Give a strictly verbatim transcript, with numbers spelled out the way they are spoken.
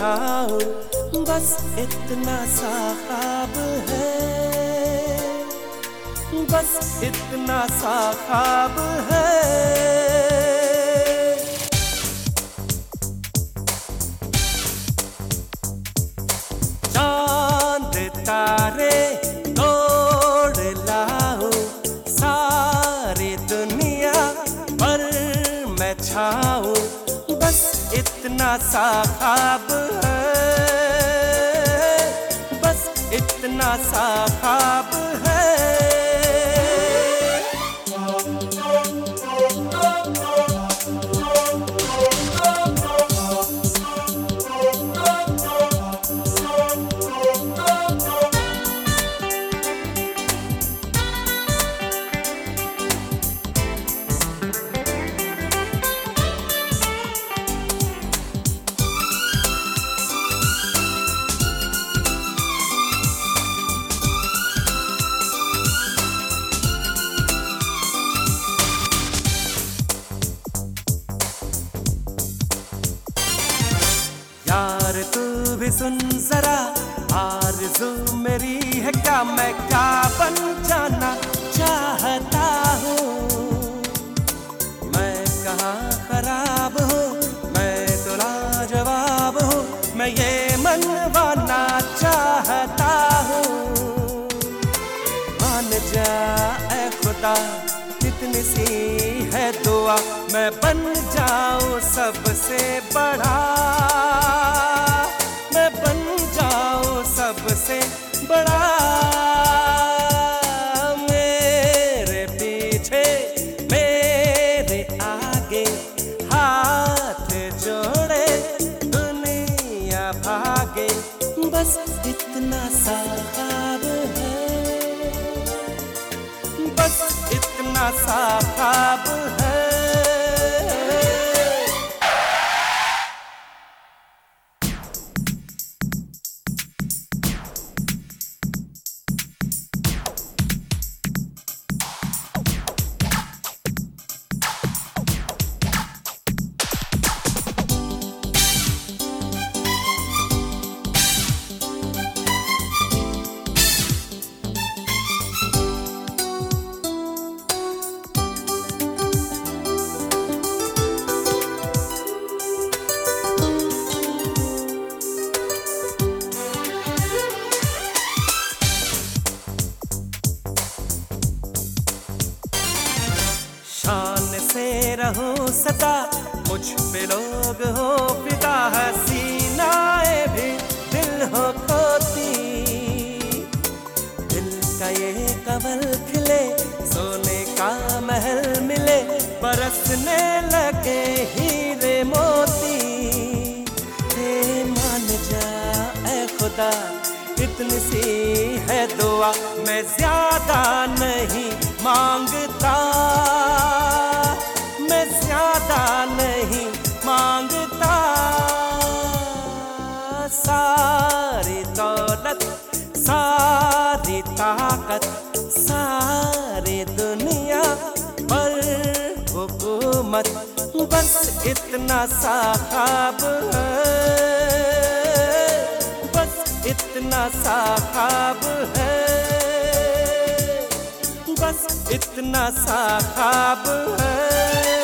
लाओ, बस इतना सा ख्वाब है, बस इतना सा ख्वाब है। चांद तारे तोड़ लाओ, सारी दुनिया पर मैं छाऊं, बस इतना सा ख्वाब है, बस इतना सा ख्वाब है। यार तू भी सुन जरा, आरज़ू मेरी है क्या, मैं क्या बन जाना चाहता हूँ। मैं कहाँ खराब हूँ, मैं तो लाजवाब हूँ, मैं ये मनवाना चाहता हूँ। मान जा ऐ खुदा, कितनी सी है दुआ, मैं बन जाऊं सबसे बड़ा, मैं बन जाऊं सबसे बड़ा। मेरे पीछे मेरे आगे हाथ जोड़े दुनिया भागे, बस इतना सा ख्वाब है, बस इतना सा ख्वाब है। शान से रहो सदा, मुझ पे लोग हो फिदा, हसीनाएं भी दिल हो खोती। दिल का ये कमल खिले, सोने का महल मिले, बरसने लगे हीरे मोती। हे मान जा ऐ खुदा, इतनी सी है दुआ, मैं ज्यादा नहीं मांगता, मैं ज्यादा नहीं मांगता। सारी दौलत, सारी ताकत, सारी दुनिया पर हुकूमत, बस इतना सा ख्वाब है, बस इतना सा ख्वाब है, बस इतना सा ख्वाब है।